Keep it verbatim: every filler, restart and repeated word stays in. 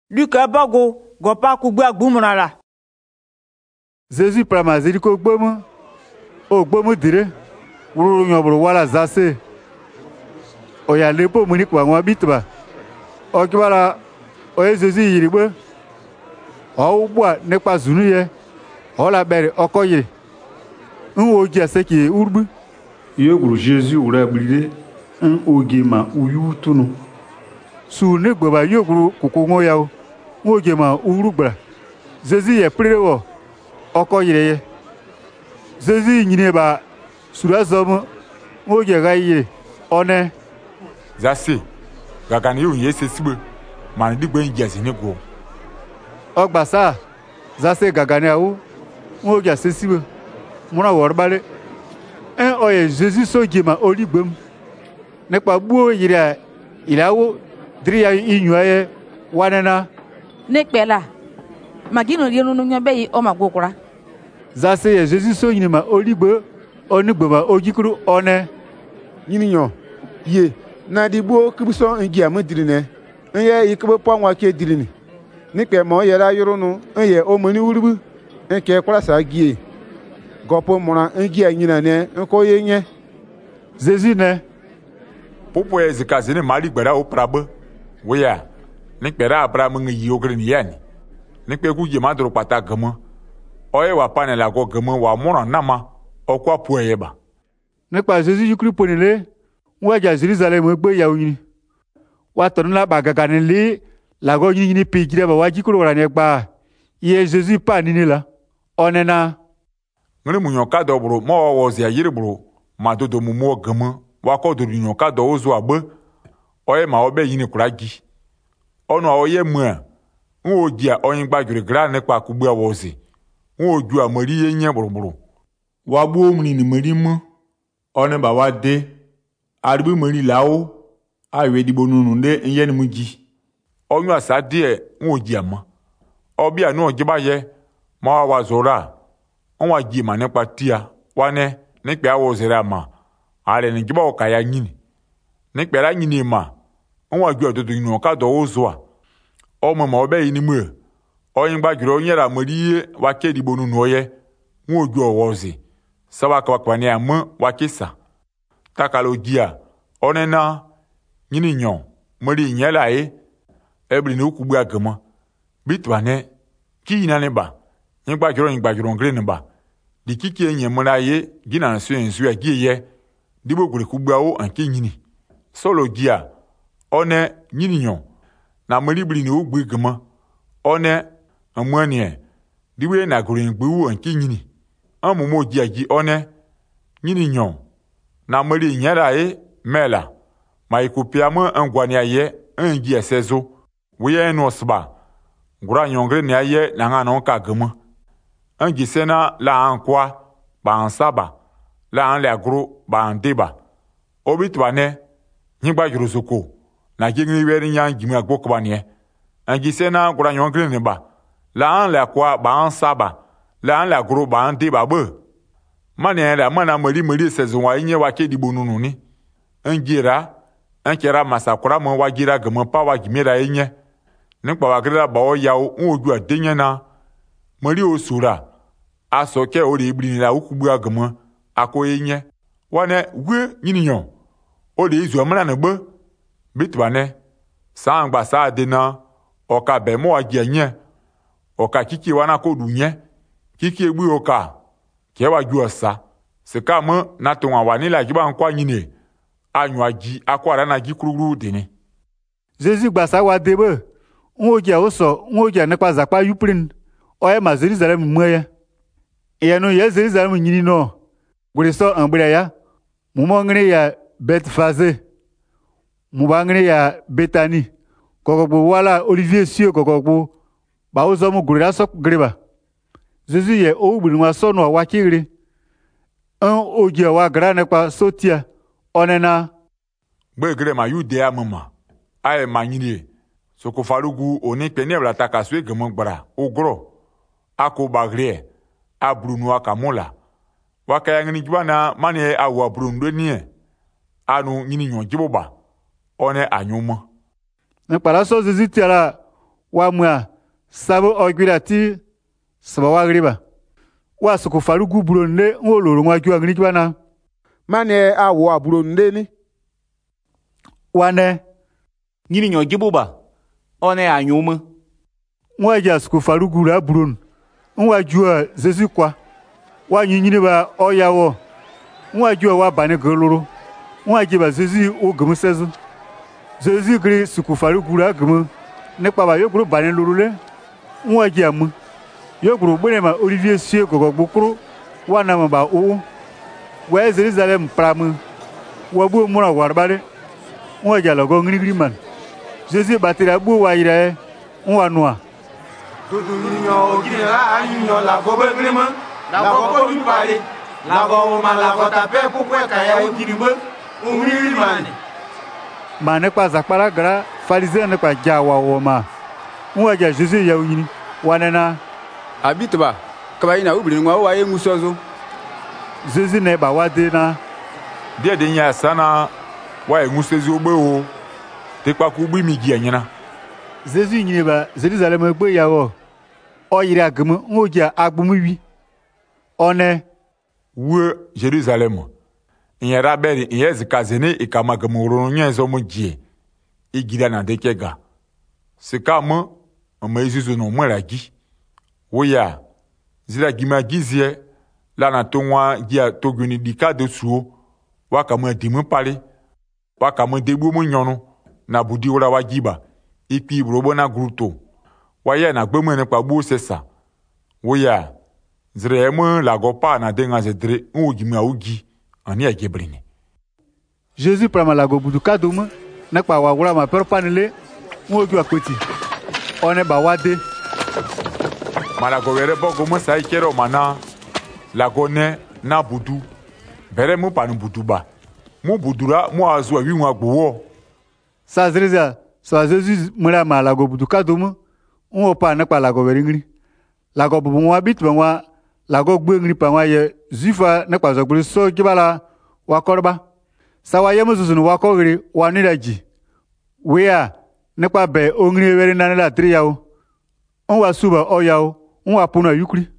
Luka bago gopa kugba gbumrala. Jésus prama ziri ko gbomu. O gbomu dire. Wuru nyobru wala zase. O ya lepo muni kwa ngwa bitba. O kibala o Jésus yirigbe. O bua nekpa zunu ye. O la bere oko yiri. Nwo ji aseki urbu. Yeguru Jésus ura blide. Un oge ma uyu tunu. Su ne gboba yoguru kukungo yao. Oge ma urugbra. Jésus ye prirewo. Oko yire ye. Jésus nyine ba sura zomu. Oge ga yire. One. Zase. Gagani yu yese sibe. Mani digbe njezi ne go. Ogbasa. Zase gagani awu. Oge asesibe. Muna worbale. En oye Jésus soge ma oligbem. Nekpa buo yire ilawo driya inyuaye wanena. Nekpela. Magino rienu nyobe yi o magokura. Zase ye Jésus so nyima oligbe onigbe ma ojikuru one. Nyinyo ye na digbo kibuso ngi amudirine. Nye ikebe pwanwa ke dirini. Nikpe mo yera yorunu nye omoni urubu nke kwasa gie. Gopo mona ngi anyina ne nko yenye. Jésus ne Popo e zikazini mali gbera o prabe. Weya. Nikpera Abraham ngi yogre ni yani. Nikpe ku je madro pata gama. Oye wa pane la go gama wa mona nama okwa puye ba. Nekpa Jésus yukri ponile. Wa ja Jerusalem egbe ya oyini. Wa tonu la bagaga ne le la go yini pe gire ba wa jikuru wala ne gba. Ye Jésus pa ni la. Onena. Ngri munyo ka dobro mo wo zia yiri bro. Madodo mu mo gama. Wako do nyo ka do ozo agbe. Oye ma obe yini kuragi. Ono oye mwa. Nwo gia onyin gbajure gra ne pa kugbe awozi. Nwo ju amari ye nya boroboro. Wa bu omni ni mari mo. One ba wa de. Aribu mari lawo. Awe di bonunu nde nye ni muji. Onyu asade nwo gia ma. Obi anu ojiba ye. Ma wa zora. Onwa gi ma ne pa tia. Wane ne pe awozera ma. Ale ni jiba okaya nyini. Nekpe la nyini ma. Onwa ju ododo nyino ka do ozoa. Omo ma obe yini mu. Oyin gbajuro onyera mari wa ke di bonu no ye. Nwo ju owozi. Sawa kwa kwa ni am wa kisa. Takalo gia. Onena nyini nyon. Mari nyela e. Ebri no kubu agama. Bitwane ki na ne ba. Nyin gbajuro nyin gbajuro ngre ne ba. Di kiki enye mona ye gina nsu ensu ya gi ye. Dibo gure kugbao anke nyini. Solo gia. One nyini nyon. Na maribli ni ogbe gama. One amwanie. Diwe na gure ngbu anke nyini. Amumo gia gi one nyini nyon. Na mari nyara e mela. Ma ikopia mo angwani aye angi asezo. Weye no sba. Gura nyongre ni aye na ngana onka gama. Angi sena la ankwa ba ansaba. La an le agro ba an deba. Obitwane nyigba juruzoko na gingri weri nya ngimi agboko banie. Angi sena gura nyongre ne ba. La an le akwa ba an saba. La an le agro ba an deba be. Mane la mana mari mari sezon wa inye wa ke di bonunu ni. Angira ankera masakura mo wa gira gama pa wa gimera inye. Nikpa wa gira ba o yawo oju adenye na. Mari osura. Aso ke ori ibri ni la ukubu agama. Ako enye. Wane gwe nyinyo. O de izu amana na gbe. Bitwane. Sangba sa de na. Oka be mo agi enye. Oka kiki wana ko du nye. Kiki egbu oka. Ke wa ju osa. Se ka mo na to wa wani la jiba nkwa nyine. Anyu agi akwa ra na gi kururu de ni. Jésus gbasa wa debe. Nwo gia oso, nwo gia nekpa zakpa yuprin. Oye ma Jerusalem mweye. Iyanu ye Jerusalem nyini no. Guriso ambira ya. Mumongre ya Betfaze. Mubangre ya Betani. Kokokbo wala Olivier Sio kokokbo. Ba ozo mu gurira sok greba. Jésus ye o ubiri wa sono wa kiri. Un oji wa grane kwa sotia. Onena. Gbe gre ma Judea mama. Aye manyini. Soko farugu oni pene bla takaswe gemo gbara. Ogro. Ako bagre. Abrunu akamola. Wakaya ngini jibana mane awu abrundu ni. Anu nyini nyon jiboba. One anyuma. Ne para so Jésus tiara wa mua sabu ogwira ti saba wa griba wa suku farugu buronde ngoloro ngwa jwa ngri bana mane awo aburo ndeni wane nyini nyo gibuba one anyumu ngwa ja suku farugu ra buron ngwa jwa zezu kwa wa nyinyini ba oyawo ngwa jwa wa bane goloro ngwa jiba zezu o gumsezu zezu gri suku farugu ra gumu nípa ba yoguru bane lorule ngwa jamu yoguru bune ma Olivier sie gogo gbukuru wa na ma ba o wa Jerusalem pramu wa bu mura warbare ngwa jalo go ngri man Jésus batira bu wa ire ngwa noa dudu nyo gira anyo la go be grima la go ko bi pare la go ma la go tape ku kwe ka ya ugirima ngri man ma nípa zakpara gra Pharisien nípa jawa wo ma ngwa ja Jésus ya uyini wanena abitba kaba ina ubiri ngwa wa yengu sozo Jésus ne ba wade na dia de nya sana wa engusezi ogbe o te pa ku gbi mi gi anyina Jésus nyine ba Jerusalem egbe ya wo oyire agum ngoja agbumuwi one wo Jerusalem nyera beri yezi kazene ikamagumuru nyenzo mu gie igira na dekega sikama amayizu no mwelagi woya zira gima gizie la na tonwa gia toguni dika de suo wakama dimu pale wakama debu mu nyono na budi wora wagiba ipi brobo na gruto waya na gbemu ne pa bu sesa woya zira emu la gopa na denga zedre ngugimi awugi ani agebrine Jésus prama la go budu kaduma na pa wa wora ma perpanile ngoju akoti one ba wade malago were bogo mo sai kero mana lagone na budu bere mu panu buduba mu budura mu azu awi nwa gbowo sa zreza so Jésus mura ma la go budu kaduma nwo pa na pa la go were ngri la go bubu nwa bit nwa la go gbe ngri pa nwa ye zifa na pa zogburu so gibala wa korba sa wa ye muzuzunu wa kogri wa niraji wea nípa bẹ̀ ongiri wẹ́rẹ́ nánilá tíríyàwó ń wá súbà ọ̀yàwó ń wá púnà yúkúrí.